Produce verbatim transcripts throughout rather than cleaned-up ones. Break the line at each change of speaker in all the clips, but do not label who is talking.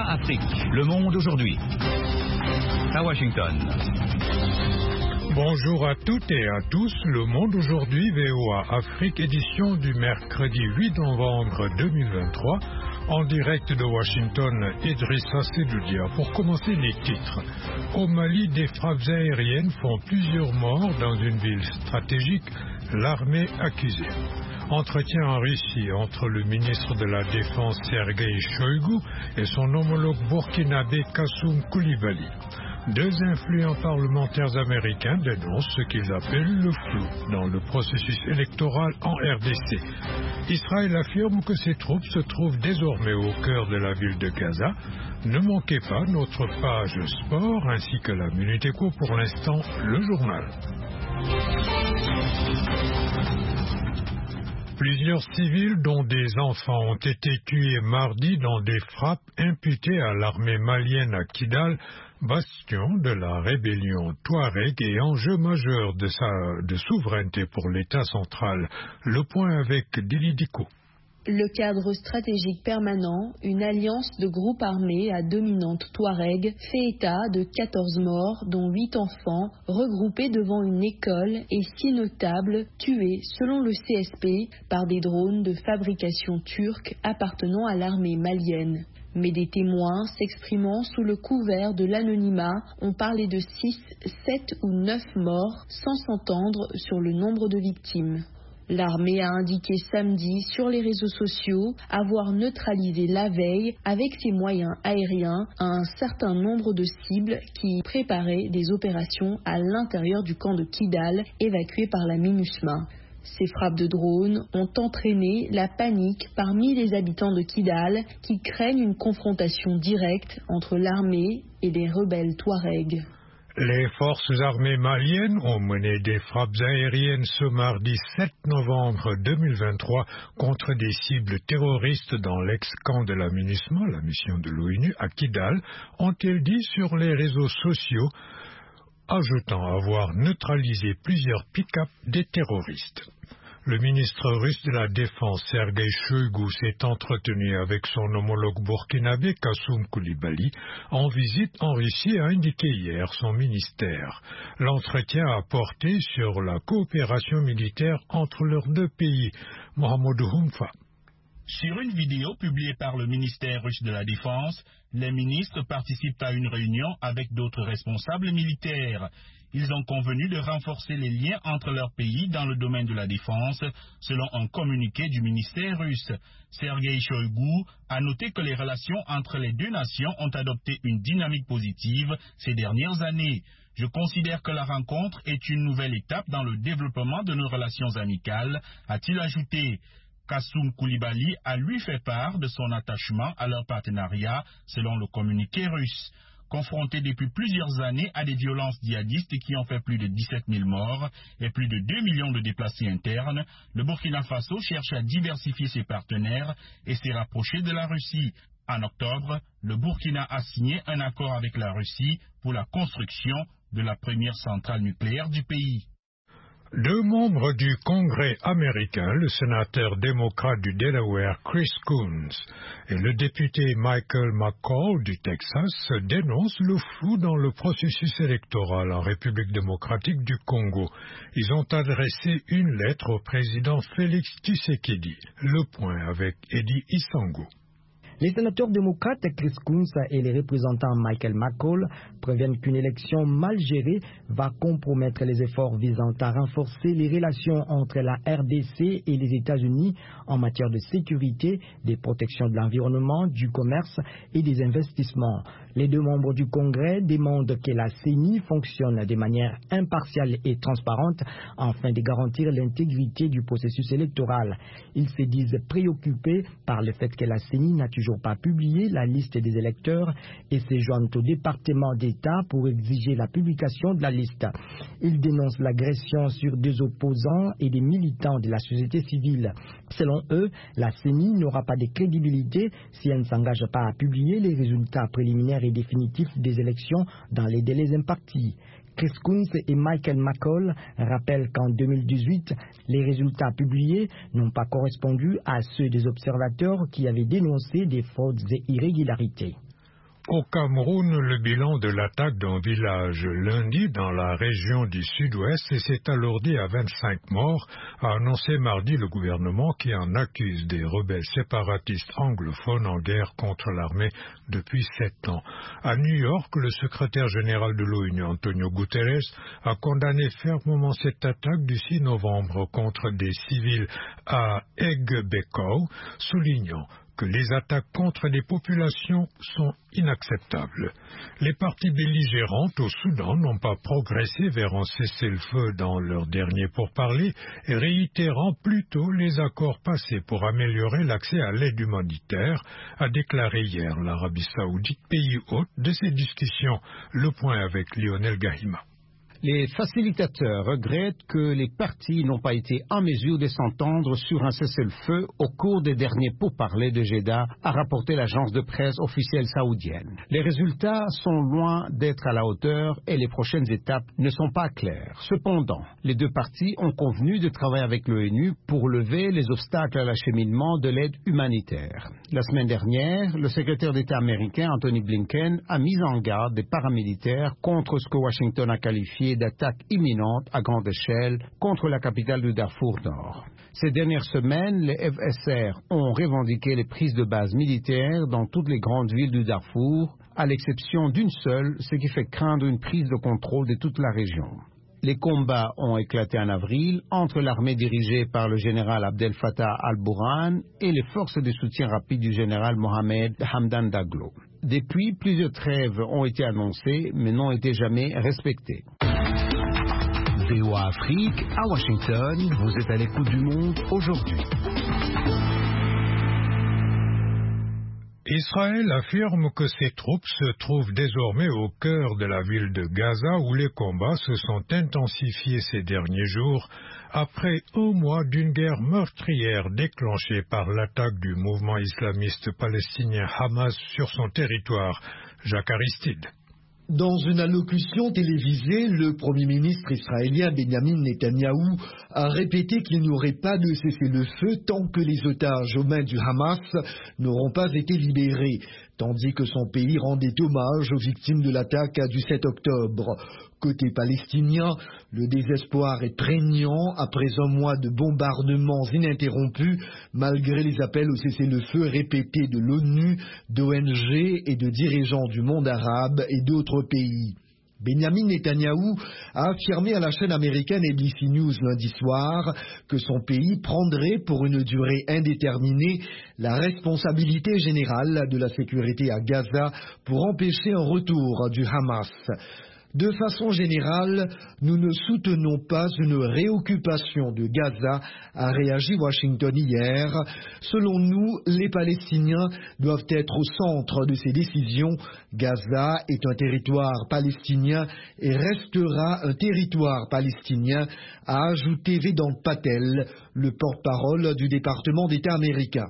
A Afrique, le monde aujourd'hui. À Washington.
Bonjour à toutes et à tous, le monde aujourd'hui, V O A Afrique, édition du mercredi huit novembre deux mille vingt-trois, en direct de Washington, Idrissa Sedoudia. Pour commencer les titres. Au Mali, des frappes aériennes font plusieurs morts dans une ville stratégique, l'armée accusée. Entretien en Russie entre le ministre de la Défense Sergueï Shoïgu et son homologue burkinabé Kassoum Koulibaly. Deux influents parlementaires américains dénoncent ce qu'ils appellent le flou dans le processus électoral en R D C. Israël affirme que ses troupes se trouvent désormais au cœur de la ville de Gaza. Ne manquez pas notre page sport ainsi que la Minute Éco, pour l'instant le journal. Plusieurs civils, dont des enfants, ont été tués mardi dans des frappes imputées à l'armée malienne à Kidal, bastion de la rébellion Touareg et enjeu majeur de sa de souveraineté pour l'État central. Le point avec Dili Diko.
Le cadre stratégique permanent, une alliance de groupes armés à dominante Touareg, fait état de quatorze morts, dont huit enfants, regroupés devant une école et six notables tués, selon le C S P, par des drones de fabrication turque appartenant à l'armée malienne. Mais des témoins s'exprimant sous le couvert de l'anonymat ont parlé de six, sept ou neuf morts, sans s'entendre sur le nombre de victimes. L'armée a indiqué samedi sur les réseaux sociaux avoir neutralisé la veille avec ses moyens aériens un certain nombre de cibles qui préparaient des opérations à l'intérieur du camp de Kidal évacué par la MINUSMA. Ces frappes de drones ont entraîné la panique parmi les habitants de Kidal qui craignent une confrontation directe entre l'armée et les rebelles Touaregs.
Les forces armées maliennes ont mené des frappes aériennes ce mardi sept novembre deux mille vingt-trois contre des cibles terroristes dans l'ex-camp de la MINUSMA, la mission de l'ONU, à Kidal, ont-elles dit sur les réseaux sociaux, ajoutant avoir neutralisé plusieurs pick-up des terroristes. Le ministre russe de la Défense, Sergueï Shoïgu, s'est entretenu avec son homologue burkinabé, Kassoum Koulibaly, en visite en Russie, a indiqué hier son ministère. L'entretien a porté sur la coopération militaire entre leurs deux pays. Mohamedou Houmfa.
Sur une vidéo publiée par le ministère russe de la Défense, les ministres participent à une réunion avec d'autres responsables militaires. Ils ont convenu de renforcer les liens entre leurs pays dans le domaine de la défense, selon un communiqué du ministère russe. Sergueï Shoïgu a noté que les relations entre les deux nations ont adopté une dynamique positive ces dernières années. Je considère que la rencontre est une nouvelle étape dans le développement de nos relations amicales, a-t-il ajouté. Kassoum Koulibaly a lui fait part de son attachement à leur partenariat, selon le communiqué russe. Confronté depuis plusieurs années à des violences djihadistes qui ont fait plus de dix-sept mille morts et plus de deux millions de déplacés internes, le Burkina Faso cherche à diversifier ses partenaires et s'est rapproché de la Russie. En octobre, le Burkina a signé un accord avec la Russie pour la construction de la première centrale nucléaire du pays.
Deux membres du Congrès américain, le sénateur démocrate du Delaware Chris Coons et le député Michael McCall du Texas, dénoncent le flou dans le processus électoral en République démocratique du Congo. Ils ont adressé une lettre au président Félix Tshisekedi. Le point avec Eddie Isango.
Les sénateurs démocrates Chris Coons et les représentants Michael McCall préviennent qu'une élection mal gérée va compromettre les efforts visant à renforcer les relations entre la R D C et les États-Unis en matière de sécurité, des protections de l'environnement, du commerce et des investissements. Les deux membres du Congrès demandent que la C E N I fonctionne de manière impartiale et transparente afin de garantir l'intégrité du processus électoral. Ils se disent préoccupés par le fait que la C E N I n'a toujours pas publié la liste des électeurs et se joignent au département d'État pour exiger la publication de la liste. Ils dénoncent l'agression sur des opposants et des militants de la société civile. Selon eux, la C E N I n'aura pas de crédibilité si elle ne s'engage pas à publier les résultats préliminaires et définitifs des élections dans les délais impartis. Chris Coons et Michael McCall rappellent qu'en deux mille dix-huit, les résultats publiés n'ont pas correspondu à ceux des observateurs qui avaient dénoncé des fraudes et irrégularités.
Au Cameroun, le bilan de l'attaque d'un village lundi dans la région du sud-ouest s'est alourdi à vingt-cinq morts, a annoncé mardi le gouvernement qui en accuse des rebelles séparatistes anglophones en guerre contre l'armée depuis sept ans. À New York, le secrétaire général de l'ONU, Antonio Guterres, a condamné fermement cette attaque du six novembre contre des civils à Egbekau, soulignant que les attaques contre des populations sont inacceptables. Les parties belligérantes au Soudan n'ont pas progressé vers un cessez-le-feu dans leur dernier pourparlers, réitérant plutôt les accords passés pour améliorer l'accès à l'aide humanitaire, a déclaré hier l'Arabie Saoudite, pays hôte de ces discussions. Le point avec Lionel Gahima.
Les facilitateurs regrettent que les parties n'ont pas été en mesure de s'entendre sur un cessez-le-feu au cours des derniers pourparlers de Jeddah, a rapporté l'agence de presse officielle saoudienne. Les résultats sont loin d'être à la hauteur et les prochaines étapes ne sont pas claires. Cependant, les deux parties ont convenu de travailler avec l'ONU pour lever les obstacles à l'acheminement de l'aide humanitaire. La semaine dernière, le secrétaire d'État américain Anthony Blinken a mis en garde des paramilitaires contre ce que Washington a qualifié d'attaques imminentes à grande échelle contre la capitale du Darfour Nord. Ces dernières semaines, les F S R ont revendiqué les prises de bases militaires dans toutes les grandes villes du Darfour, à l'exception d'une seule, ce qui fait craindre une prise de contrôle de toute la région. Les combats ont éclaté en avril entre l'armée dirigée par le général Abdel Fattah al-Burhan et les forces de soutien rapide du général Mohamed Hamdan Daglo. Depuis, plusieurs trêves ont été annoncées, mais n'ont été jamais respectées.
V O A Afrique, à Washington, vous êtes à l'écoute du monde aujourd'hui.
Israël affirme que ses troupes se trouvent désormais au cœur de la ville de Gaza où les combats se sont intensifiés ces derniers jours après un mois d'une guerre meurtrière déclenchée par l'attaque du mouvement islamiste palestinien Hamas sur son territoire. Jacques Aristide.
Dans une allocution télévisée, le Premier ministre israélien Benjamin Netanyahou a répété qu'il n'y aurait pas de cessez-le-feu tant que les otages aux mains du Hamas n'auront pas été libérés, tandis que son pays rendait hommage aux victimes de l'attaque du sept octobre. Côté palestinien, le désespoir est prégnant après un mois de bombardements ininterrompus, malgré les appels au cessez-le-feu répétés de l'ONU, d'O N G et de dirigeants du monde arabe et d'autres pays. Benjamin Netanyahou a affirmé à la chaîne américaine A B C News lundi soir que son pays prendrait pour une durée indéterminée la responsabilité générale de la sécurité à Gaza pour empêcher un retour du Hamas. De façon générale, nous ne soutenons pas une réoccupation de Gaza, a réagi Washington hier. Selon nous, les Palestiniens doivent être au centre de ces décisions. Gaza est un territoire palestinien et restera un territoire palestinien, a ajouté Vedant Patel, le porte-parole du département d'État américain.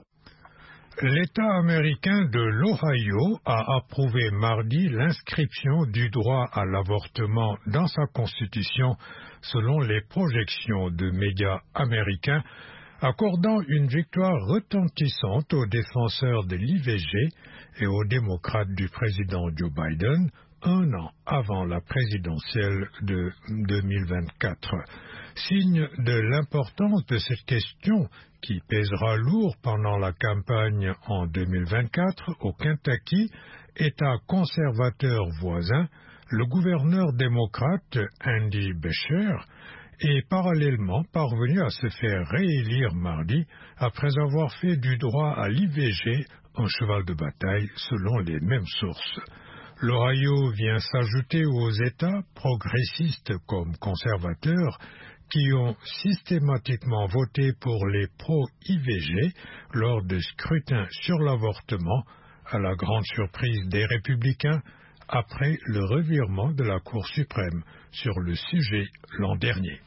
L'État américain de l'Ohio a approuvé mardi l'inscription du droit à l'avortement dans sa constitution selon les projections de médias américains, accordant une victoire retentissante aux défenseurs de l'I V G et aux démocrates du président Joe Biden un an avant la présidentielle de deux mille vingt-quatre. Signe de l'importance de cette question qui pèsera lourd pendant la campagne en deux mille vingt-quatre au Kentucky, État conservateur voisin, le gouverneur démocrate Andy Beshear est parallèlement parvenu à se faire réélire mardi après avoir fait du droit à l'I V G un cheval de bataille selon les mêmes sources. L'Ohio vient s'ajouter aux États progressistes comme conservateurs qui ont systématiquement voté pour les pro-I V G lors de scrutins sur l'avortement, à la grande surprise des républicains, après le revirement de la Cour suprême sur le sujet l'an dernier.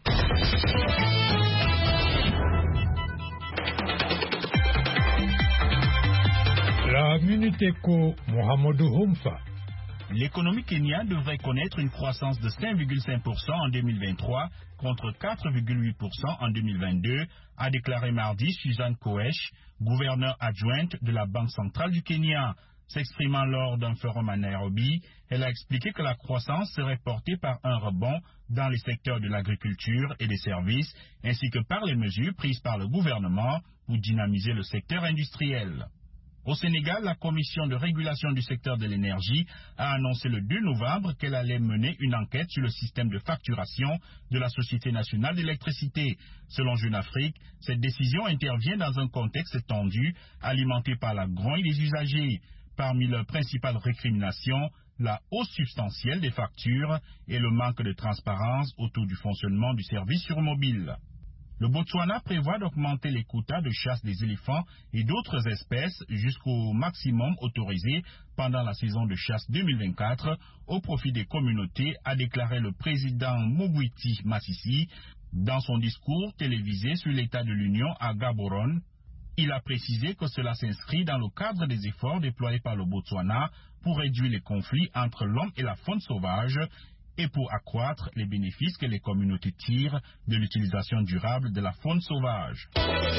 La Minute Éco, Mohamedou Humfa.
L'économie kenyane devrait connaître une croissance de cinq virgule cinq pour cent en deux mille vingt-trois contre quatre virgule huit pour cent en deux mille vingt-deux, a déclaré mardi Susan Koech, gouverneure adjointe de la Banque centrale du Kenya. S'exprimant lors d'un forum à Nairobi, elle a expliqué que la croissance serait portée par un rebond dans les secteurs de l'agriculture et des services, ainsi que par les mesures prises par le gouvernement pour dynamiser le secteur industriel. Au Sénégal, la Commission de régulation du secteur de l'énergie a annoncé le deux novembre qu'elle allait mener une enquête sur le système de facturation de la Société nationale d'électricité. Selon Jeune Afrique, cette décision intervient dans un contexte tendu, alimenté par la grogne des usagers. Parmi leurs principales récriminations, la hausse substantielle des factures et le manque de transparence autour du fonctionnement du service sur mobile. Le Botswana prévoit d'augmenter les quotas de chasse des éléphants et d'autres espèces jusqu'au maximum autorisé pendant la saison de chasse deux mille vingt-quatre au profit des communautés, a déclaré le président Mobwiti Masisi dans son discours télévisé sur l'état de l'Union à Gaborone. Il a précisé que cela s'inscrit dans le cadre des efforts déployés par le Botswana pour réduire les conflits entre l'homme et la faune sauvage et pour accroître les bénéfices que les communautés tirent de l'utilisation durable de la faune sauvage.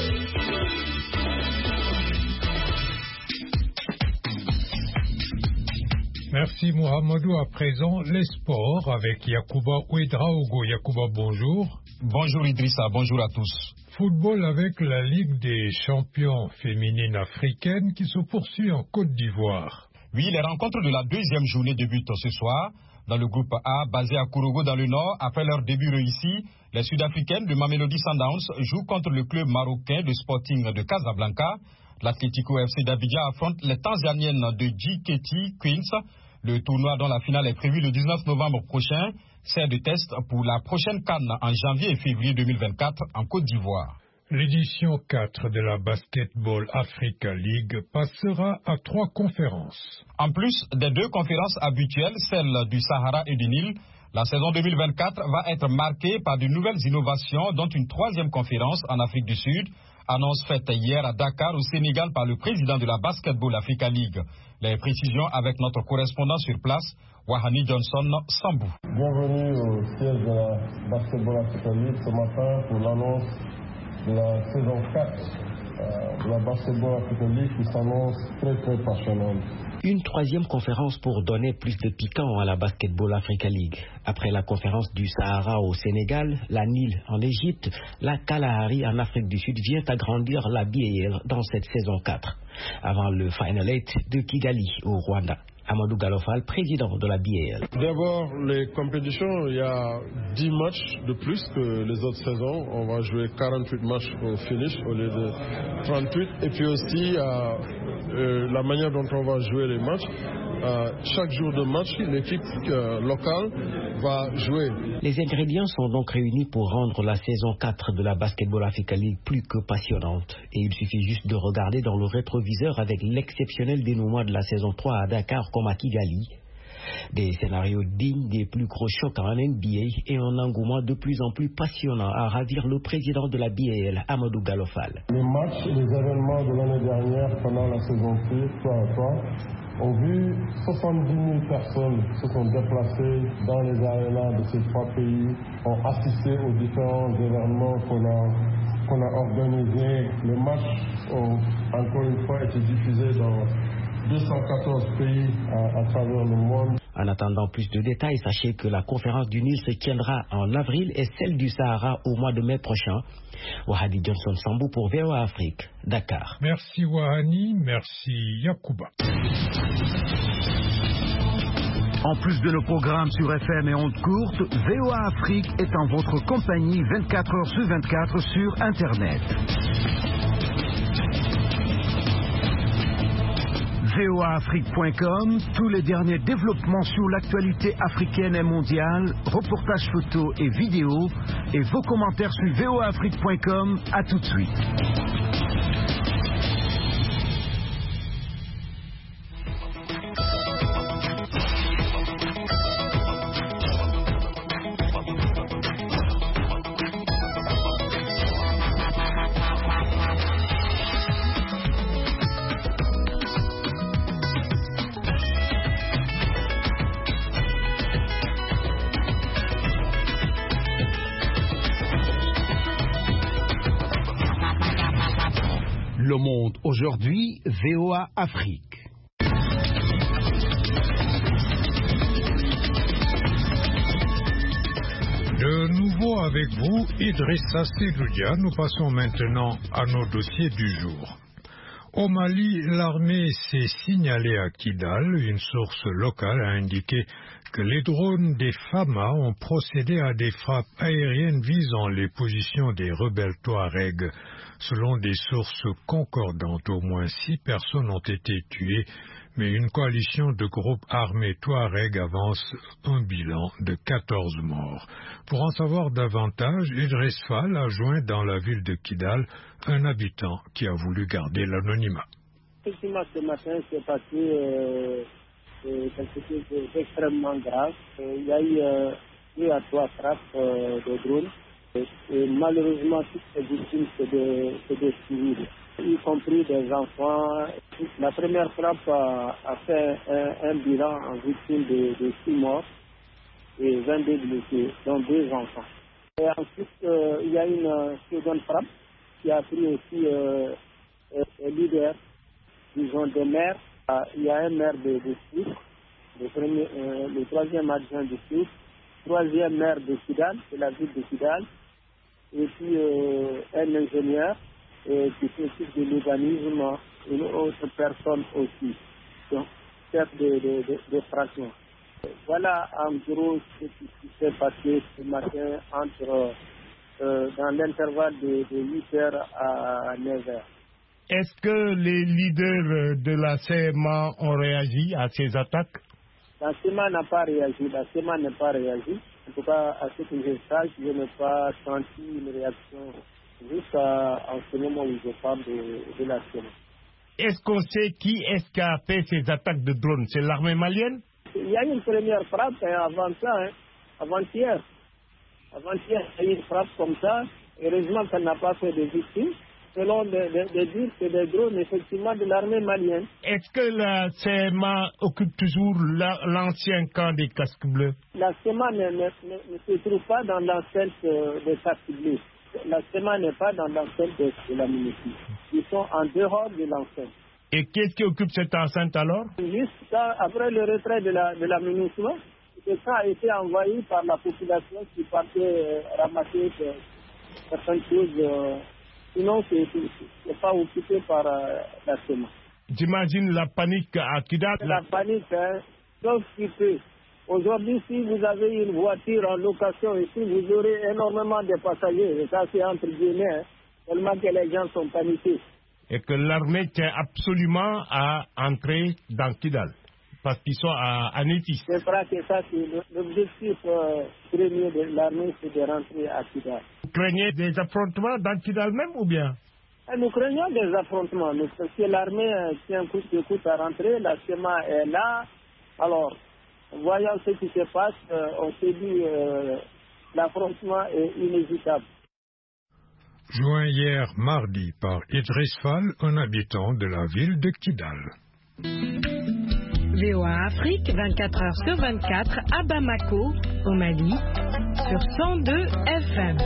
Merci Mohamedou. À présent, les sports avec Yacouba Ouedraogo. Yacouba, bonjour.
Bonjour Idrissa, bonjour à tous.
Football avec la Ligue des champions féminines africaines qui se poursuit en Côte d'Ivoire.
Oui, les rencontres de la deuxième journée débutent ce soir. Dans le groupe A, basé à Kourogo dans le Nord, après leur début réussi, les Sud-Africaines de Mamelodi Sundowns jouent contre le club marocain de Sporting de Casablanca. L'Atlético F C d'Abidjan affronte les Tanzaniennes de J K T Queens. Le tournoi dont la finale est prévue le dix-neuf novembre prochain sert de test pour la prochaine CAN en janvier et février deux mille vingt-quatre en Côte d'Ivoire.
L'édition quatre de la Basketball Africa League passera à trois conférences.
En plus des deux conférences habituelles, celle du Sahara et du Nil, la saison deux mille vingt-quatre va être marquée par de nouvelles innovations, dont une troisième conférence en Afrique du Sud, annonce faite hier à Dakar au Sénégal par le président de la Basketball Africa League. Les précisions avec notre correspondant sur place, Wahani Johnson Sambou.
Bienvenue au siège de la Basketball Africa League ce matin pour l'annonce de la saison quatre euh, de la Basketball Africa League qui s'annonce très très passionnante.
Une troisième conférence pour donner plus de piquant à la Basketball Africa League. Après la conférence du Sahara au Sénégal, la Nil en Égypte, la Kalahari en Afrique du Sud vient agrandir la B A L dans cette saison quatre. Avant le Final Eight de Kigali au Rwanda. Amadou Galofal, président de la B A L.
D'abord, les compétitions, il y a dix matchs de plus que les autres saisons. On va jouer quarante-huit matchs au finish au lieu de trente-huit. Et puis aussi, euh, euh, la manière dont on va jouer les matchs. Euh, chaque jour de match, l'équipe euh, locale va jouer.
Les ingrédients sont donc réunis pour rendre la saison quatre de la Basketball Africa League plus que passionnante. Et il suffit juste de regarder dans le rétroviseur avec l'exceptionnel dénouement de la saison trois à Dakar comme à Kigali. Des scénarios dignes des plus gros chocs en N B A et un engouement de plus en plus passionnant à ravir le président de la B A L, Amadou Galofal.
Les matchs, les événements de l'année dernière pendant la saison trois à trois ont vu soixante-dix mille personnes se sont déplacées dans les arénas de ces trois pays, ont assisté aux différents événements qu'on a, qu'on a organisés. Les matchs ont encore une fois été diffusés dans deux cent quatorze pays à, à travers le monde.
En attendant plus de détails, sachez que la conférence du Nil se tiendra en avril et celle du Sahara au mois de mai prochain. Wahani Johnson Sambou pour V O A Afrique, Dakar.
Merci Wahani, merci Yacouba.
En plus de nos programmes sur F M et ondes courtes, V O A Afrique est en votre compagnie vingt-quatre heures sur vingt-quatre sur Internet. V O A Afrique point com, tous les derniers développements sur l'actualité africaine et mondiale, reportages photos et vidéos, et vos commentaires sur V O A Afrique point com. À tout de suite. Le monde aujourd'hui, V O A Afrique.
De nouveau avec vous, Idrissa Seloudia. Nous passons maintenant à nos dossiers du jour. Au Mali, l'armée s'est signalée à Kidal. Une source locale a indiqué que les drones des Fama ont procédé à des frappes aériennes visant les positions des rebelles Touaregs. Selon des sources concordantes, au moins six personnes ont été tuées, mais une coalition de groupes armés Touaregs avance un bilan de quatorze morts. Pour en savoir davantage, Idriss Fall a joint dans la ville de Kidal un habitant qui a voulu garder l'anonymat.
Effectivement, ce matin, c'est passé euh, euh, quelque chose d'extrêmement grave. Euh, il y a eu euh, deux à trois frappes euh, de drones. Et, et malheureusement, toutes ces victimes, c'est des, c'est des civils, y compris des enfants. La première frappe a, a fait un, un bilan en victime de, de six morts et vingt-deux blessés, dont deux enfants. Et ensuite, euh, il y a une seconde frappe qui a pris aussi euh, un leader, disons, des maires. Il y a un maire de, de Sousse, le, premier, euh, le troisième adjoint de Sousse, troisième maire de Kidal, c'est la ville de Kidal, et puis euh, un ingénieur euh, qui s'occupe de l'urbanisme, une autre personne aussi, donc chef de, de, de, de fraction. Voilà en gros ce qui s'est passé ce matin entre, euh, dans l'intervalle de, de huit heures à neuf heures.
Est-ce que les leaders de la C M A ont réagi à ces attaques?
La C M A n'a pas réagi, la C M A n'a pas réagi. En tout cas, à ce que je sache, je n'ai pas senti une réaction jusqu'à en ce moment où je parle de, de la C M A.
Est-ce qu'on sait qui est-ce qui a fait ces attaques de drones? C'est l'armée malienne?
Il y a eu une première frappe hein, avant ça, hein, avant-hier. Avant-hier, il y a eu une frappe comme ça. Heureusement qu'elle n'a pas fait de victimes. Selon les dires, c'est des drones effectivement de l'armée malienne.
Est-ce que la C M A occupe toujours l'ancien camp des casques bleus?
La C M A ne, ne, ne, ne se trouve pas dans l'enceinte des casques bleus. La C M A n'est pas dans l'enceinte de, de la municipalité. Ils sont en dehors de l'enceinte.
Et qu'est-ce qui occupe cette enceinte alors?
Juste ça, après le retrait de la, de la municipalité, ça a été envahi par la population qui partait euh, ramasser euh, certaines choses. Euh, Sinon, ce n'est pas occupé par euh, la C M A.
J'imagine la panique à Kidal.
La panique, hein, sauf qu'il peut. Aujourd'hui, si vous avez une voiture en location ici, vous aurez énormément de passagers. Et ça, c'est entre guillemets, hein, tellement que les gens sont paniqués.
Et que l'armée tient absolument à entrer dans Kidal, parce qu'ils sont à, à Nétis.
C'est vrai que ça, c'est l'objectif euh, premier de l'armée, c'est de rentrer à Kidal.
Vous craignez des affrontements dans Kidal même ou bien?
Et nous craignons des affrontements, parce que l'armée euh, tient coûte que coûte à rentrer, la C M A est là. Alors, voyant ce qui se passe, euh, on s'est dit euh, l'affrontement est inévitable.
Joint hier mardi par Idriss Fall, un habitant de la ville de Kidal.
V O A Afrique, vingt-quatre heures sur vingt-quatre, à Bamako, au Mali, sur cent deux F M.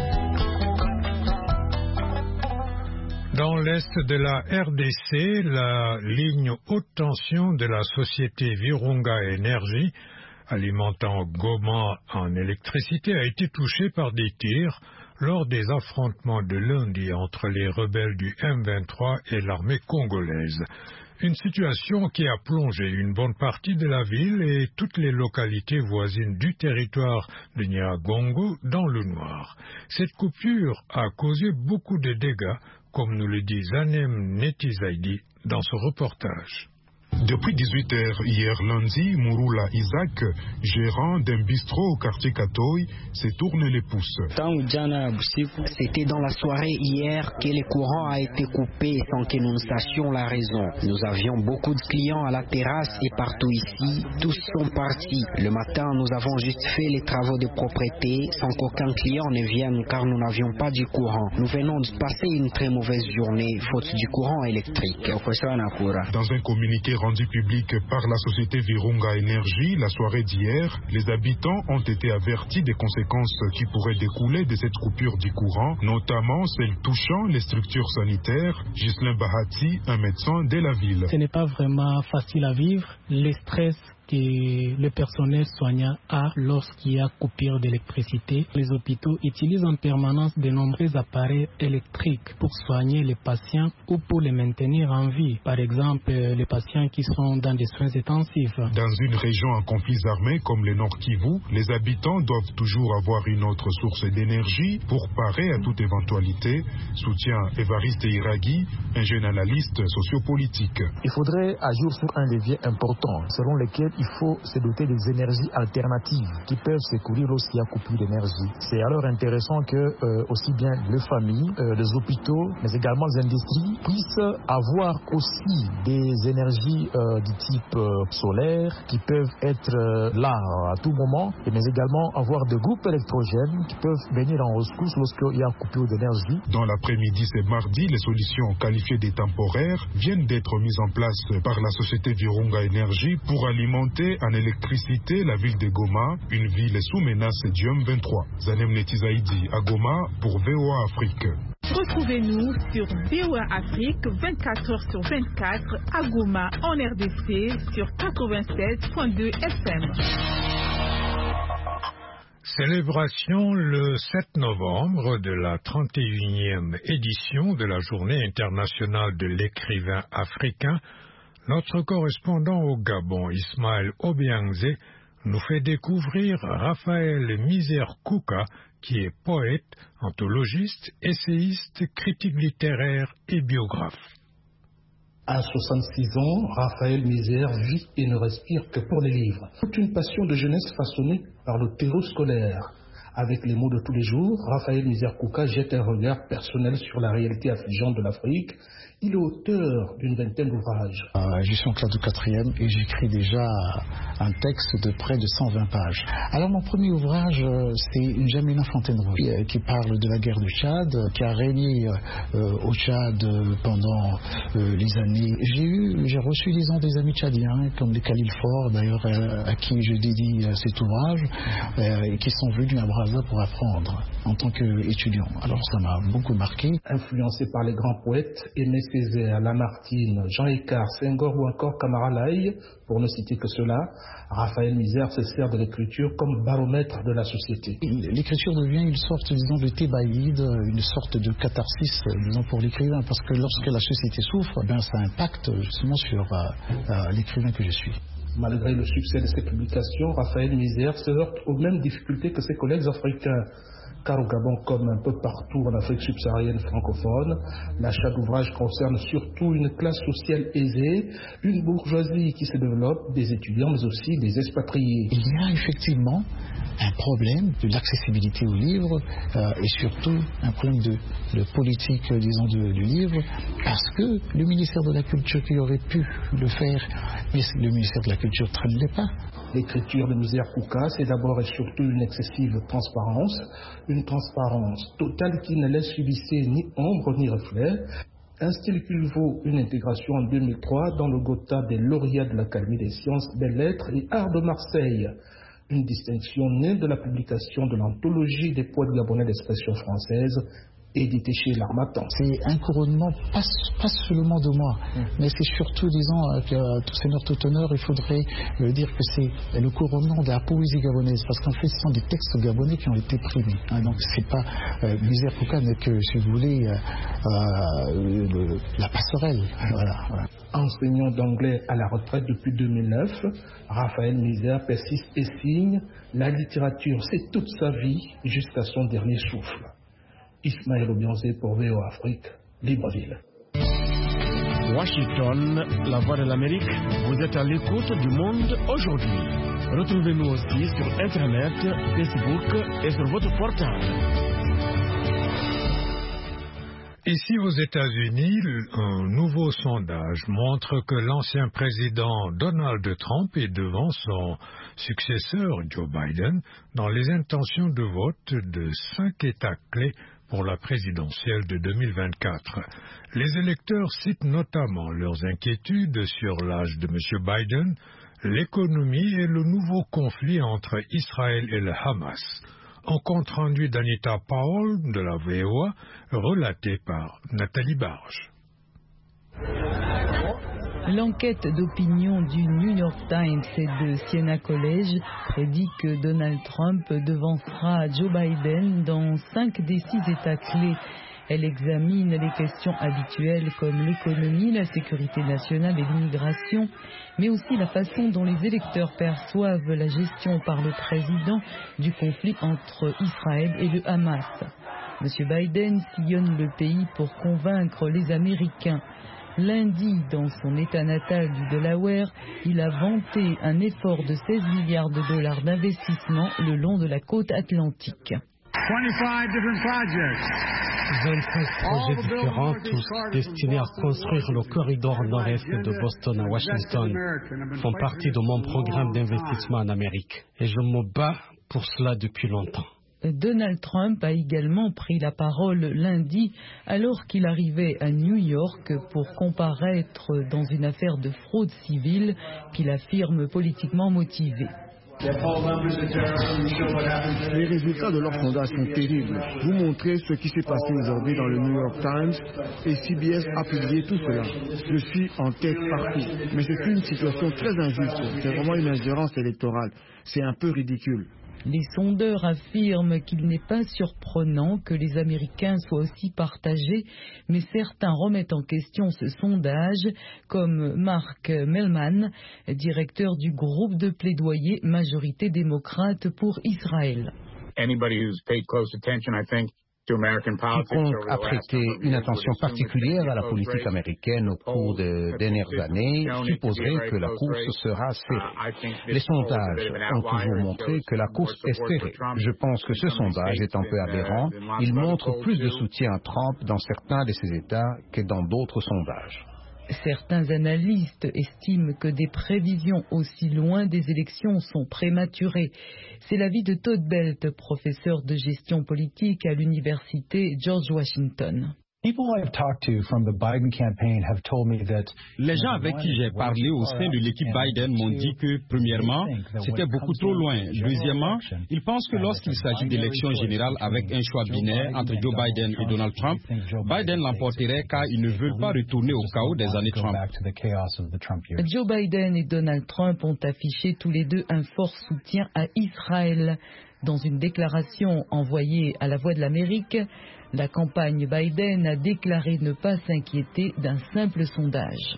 Dans l'est de la R D C, la ligne haute tension de la société Virunga Energy, alimentant Goma en électricité, a été touchée par des tirs lors des affrontements de lundi entre les rebelles du M vingt-trois et l'armée congolaise. Une situation qui a plongé une bonne partie de la ville et toutes les localités voisines du territoire de Nyiragongo dans le noir. Cette coupure a causé beaucoup de dégâts, comme nous le dit Zanem Netizaidi dans ce reportage.
Depuis dix-huit heures hier lundi, Mouroula Isaac, gérant d'un bistrot au quartier Katoy, s'est tourné les pouces.
C'était dans la soirée hier que le courant a été coupé sans que nous ne sachions la raison. Nous avions beaucoup de clients à la terrasse et partout ici, tous sont partis. Le matin, nous avons juste fait les travaux de propreté sans qu'aucun client ne vienne car nous n'avions pas du courant. Nous venons de passer une très mauvaise journée faute du courant électrique.
Dans un communiqué rendu public par la société Virunga Energy la soirée d'hier, les habitants ont été avertis des conséquences qui pourraient découler de cette coupure du courant, notamment celles touchant les structures sanitaires. Ghislain Bahati, un médecin de la ville.
Ce n'est pas vraiment facile à vivre, le stress que le personnel soignant a lorsqu'il y a coupure d'électricité. Les hôpitaux utilisent en permanence de nombreux appareils électriques pour soigner les patients ou pour les maintenir en vie. Par exemple, les patients qui sont dans des soins intensifs.
Dans une région en conflits armés comme le Nord Kivu, les habitants doivent toujours avoir une autre source d'énergie pour parer à toute éventualité, soutient Évariste Iraghi, un jeune analyste sociopolitique.
Il faudrait agir sur un levier important, selon lequel il faut se doter des énergies alternatives qui peuvent secourir aussi à coupure d'énergie. C'est alors intéressant que euh, aussi bien les familles, euh, les hôpitaux, mais également les industries puissent avoir aussi des énergies euh, du type euh, solaire qui peuvent être euh, là à tout moment, mais également avoir des groupes électrogènes qui peuvent venir en rescousse lorsqu'il y a coupure d'énergie.
Dans l'après-midi, c'est mardi, les solutions qualifiées des temporaires viennent d'être mises en place par la société Virunga Énergie pour alimenter en électricité la ville de Goma, une ville sous menace du M vingt-trois. Zanem Netizaïdi à Goma pour V O A Afrique.
Retrouvez-nous sur V O A Afrique vingt-quatre heures sur vingt-quatre à Goma en R D C sur quatre-vingt-seize virgule deux F M.
Célébration le sept novembre de la trente et unième édition de la Journée internationale de l'écrivain africain. Notre correspondant au Gabon, Ismaël Obiangze, nous fait découvrir Raphaël Misère-Kouka, qui est poète, anthologiste, essayiste, critique littéraire et biographe.
À soixante-six ans, Raphaël Misère vit et ne respire que pour les livres. Toute une passion de jeunesse façonnée par le terreau scolaire. Avec les mots de tous les jours, Raphaël Misère-Kouka jette un regard personnel sur la réalité affligeante de l'Afrique. Il est auteur d'une vingtaine d'ouvrages.
Euh, je suis en classe de quatrième et j'écris déjà un texte de près de cent vingt pages. Alors mon premier ouvrage, euh, c'est Une Jamina Fontaine-Rouge, euh, qui parle de la guerre du Tchad, euh, qui a régné euh, au Tchad euh, pendant euh, les années. J'ai eu, j'ai reçu disons des amis tchadiens, comme les Khalil Faure, d'ailleurs, euh, à qui je dédie euh, cet ouvrage, euh, et qui sont venus à Brazza pour apprendre en tant qu'étudiant. Alors ça m'a beaucoup marqué.
Influencé par les grands poètes, Aimé Césaire, Lamartine, Jean Écart, Senghor ou encore Camara Laye, pour ne citer que cela, Raphaël Misère se sert de l'écriture comme baromètre de la société.
L'écriture devient une sorte, disons, de thébaïde, une sorte de catharsis, disons, pour l'écrivain, parce que lorsque la société souffre, eh bien, ça impacte justement sur euh, euh, l'écrivain que je suis.
Malgré le succès de ses publications, Raphaël Misère se heurte aux mêmes difficultés que ses collègues africains. Car au Gabon, comme un peu partout en Afrique subsaharienne francophone, l'achat d'ouvrages concerne surtout une classe sociale aisée, une bourgeoisie qui se développe, des étudiants mais aussi des expatriés.
Il y a effectivement un problème de l'accessibilité au livre euh, et surtout un problème de, de politique, disons, de, du livre, parce que le ministère de la Culture qui aurait pu le faire, mais le ministère de la Culture ne l'est pas.
L'écriture de Misère-Kouka, c'est d'abord et surtout une excessive transparence, une transparence totale qui ne laisse subisser ni ombre ni reflet, un style qui vaut une intégration en deux mille trois dans le Gotha des lauréats de l'Académie des sciences, des lettres et arts de Marseille, une distinction née de la publication de l'anthologie des poètes gabonais d'expression française, édité chez l'Harmattan.
C'est un couronnement, pas, pas seulement de moi, mmh. mais c'est surtout, disons, que tout seigneur, tout honneur, il faudrait euh, dire que c'est le couronnement de la poésie gabonaise, parce qu'en fait, ce sont des textes gabonais qui ont été primés. Hein, donc, c'est pas euh, Misère-Kouka n'est que, si vous voulez, euh, euh, le, la passerelle. Voilà, voilà.
Enseignant d'anglais à la retraite depuis deux mille neuf, Raphaël Misère persiste et signe la littérature, c'est toute sa vie jusqu'à son dernier souffle. Ismaël Obiangze pour V O A Afrique, Libreville.
Washington, la voix de l'Amérique, vous êtes à l'écoute du monde aujourd'hui. Retrouvez-nous aussi sur Internet, Facebook et sur votre portable.
Ici aux États-Unis, un nouveau sondage montre que l'ancien président Donald Trump est devant son successeur Joe Biden dans les intentions de vote de cinq États clés pour la présidentielle de deux mille vingt-quatre. Les électeurs citent notamment leurs inquiétudes sur l'âge de M. Biden, l'économie et le nouveau conflit entre Israël et le Hamas. Un compte-rendu d'Anita Powell de la V O A, relaté par Nathalie Barge.
L'enquête d'opinion du New York Times et de Siena College prédit que Donald Trump devancera Joe Biden dans cinq des six États clés. Elle examine les questions habituelles comme l'économie, la sécurité nationale et l'immigration, mais aussi la façon dont les électeurs perçoivent la gestion par le président du conflit entre Israël et le Hamas. M. Biden sillonne le pays pour convaincre les Américains. Lundi, dans son état natal du Delaware, il a vanté un effort de seize milliards de dollars d'investissement le long de la côte atlantique.
vingt-cinq projets différents, tous destinés à construire le corridor nord-est de Boston à Washington, font partie de mon programme d'investissement en Amérique. Et je me bats pour cela depuis longtemps.
Donald Trump a également pris la parole lundi alors qu'il arrivait à New York pour comparaître dans une affaire de fraude civile qu'il affirme politiquement motivée.
Les résultats de leur sondage sont terribles. Vous montrez ce qui s'est passé aujourd'hui dans le New York Times et C B S a publié tout cela. Je suis en tête partout. Mais c'est une situation très injuste. C'est vraiment une ingérence électorale. C'est un peu ridicule.
Les sondeurs affirment qu'il n'est pas surprenant que les Américains soient aussi partagés, mais certains remettent en question ce sondage, comme Mark Mellman, directeur du groupe de plaidoyer Majorité démocrate pour Israël.
Quiconque a prêté une attention particulière à la politique américaine au cours des dernières années supposerait que la course sera serrée. Les sondages ont toujours montré que la course est serrée. Je pense que ce sondage est un peu aberrant. Il montre plus de soutien à Trump dans certains de ces États que dans d'autres sondages.
Certains analystes estiment que des prévisions aussi loin des élections sont prématurées. C'est l'avis de Todd Belt, professeur de gestion politique à l'université George Washington.
Les gens avec qui j'ai parlé au sein de l'équipe Biden m'ont dit que, premièrement, c'était beaucoup trop loin. Deuxièmement, ils pensent que lorsqu'il s'agit d'élections générales avec un choix binaire entre Joe Biden et Donald Trump, Biden l'emporterait car ils ne veulent pas retourner au chaos des années Trump.
Joe Biden et Donald Trump ont affiché tous les deux un fort soutien à Israël. Dans une déclaration envoyée à la Voix de l'Amérique, la campagne Biden a déclaré ne pas s'inquiéter d'un simple sondage.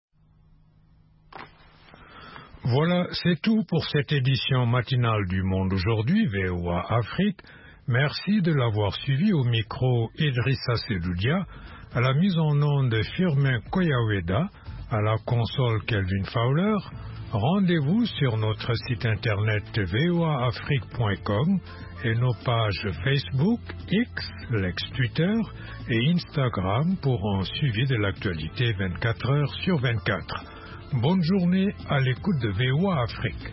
Voilà, c'est tout pour cette édition matinale du Monde aujourd'hui, V O A Afrique. Merci de l'avoir suivi. Au micro, Idrissa Sedoudia, à la mise en onde Firmin Koyaweda, à la console Kelvin Fowler. Rendez-vous sur notre site internet v o a afrique point com et nos pages Facebook, X, l'ex-Twitter et Instagram pour un suivi de l'actualité vingt-quatre heures sur vingt-quatre. Bonne journée à l'écoute de V O A Afrique.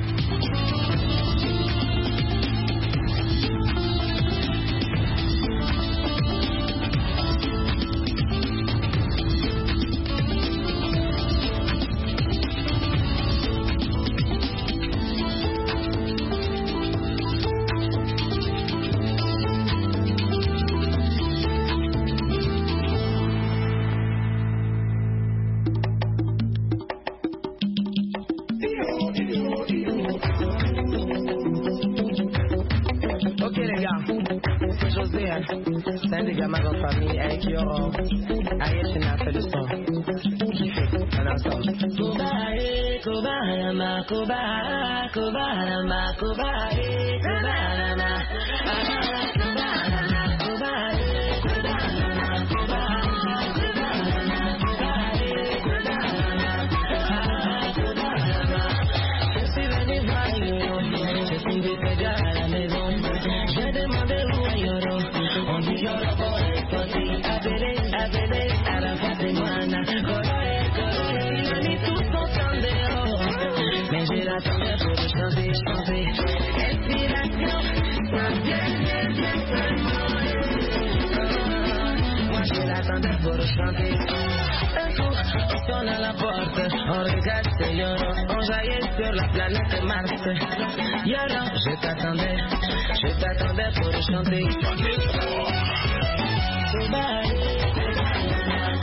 Un coup, on sonne à la porte, on regarde, c'est Yoro, on jaillit sur la planète Mars. Yoro, je t'attendais, je t'attendais pour chanter. Bye.